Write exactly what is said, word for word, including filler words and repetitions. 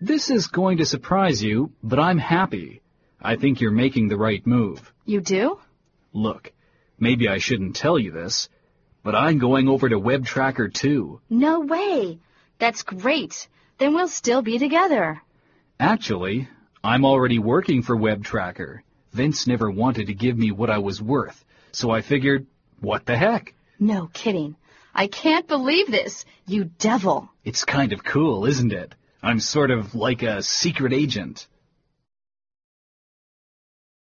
This is going to surprise you, but I'm happy. I think you're making the right move. You do? Look, maybe I shouldn't tell you this, but I'm going over to WebTracker too. No way. That's great. Then we'll still be together. Actually, I'm already working for WebTracker. Vince never wanted to give me what I was worth, so I figured, what the heck? No kidding. I can't believe this, you devil. It's kind of cool, isn't it? I'm sort of like a secret agent.